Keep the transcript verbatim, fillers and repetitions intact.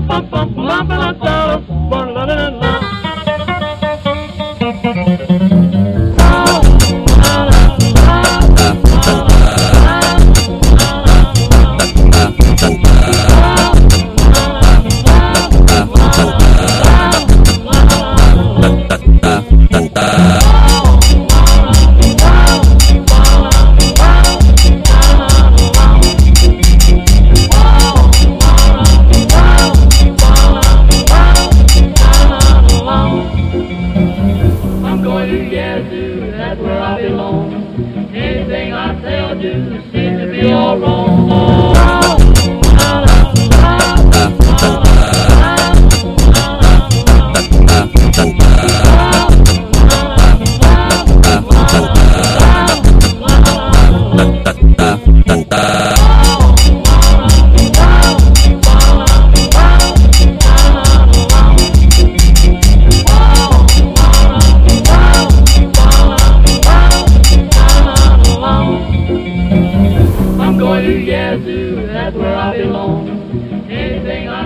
That's where I belong. Anything I say or do seems to be all wrong. Oh, la, la, la, I'm going to Yazoo, that's where I belong. Anything I